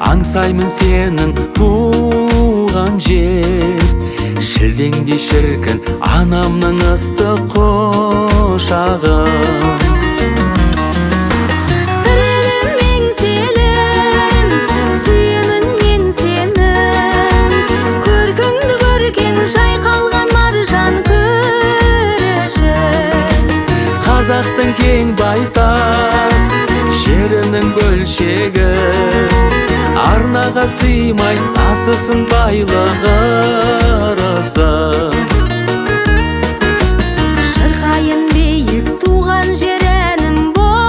аңсаймын сенің туған жер. Шілдеңдей шіркін анамның ыстық құшағын. Қазақтың кең байтақ жерінің бөлшегі, арнаға сыймай тасысын байлығы ырысы. Шырқайын биік туған жерінің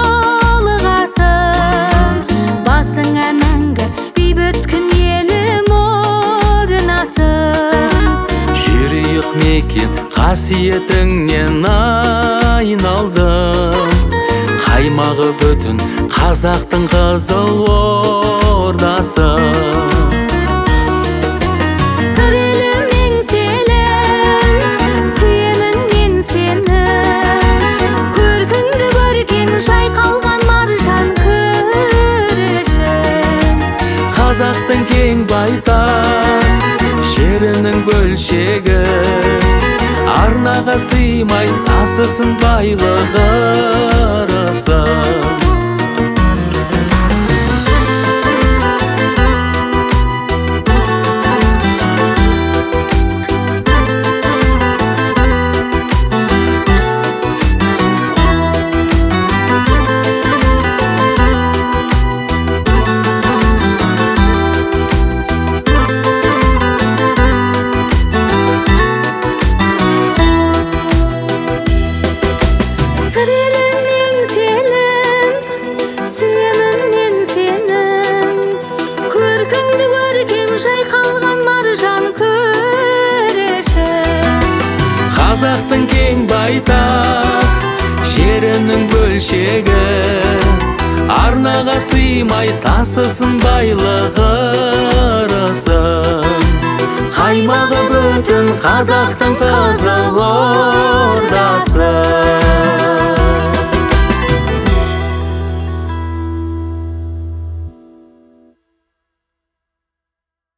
болғасын, басыңа мәңгі бейбіт күн елім орнасын. Жерұйық мекен қасиетіңнен айналдым, қаймағы бүтін қазақтың қызыл ордасы. Сыр елім еңселім, сүйемін мен сені, көркіңді көркем жайқалған маржан күреші. Қазақтың кең байтақ жерінің бөлшегі, арнаға сыймай тасысын байлығы ырысы. Қазақтың кең байтақ жерінің бөлшегі, арнаға сыймай тасысын байлығы ырысы. Қаймағы бүтін қазақтың қызыл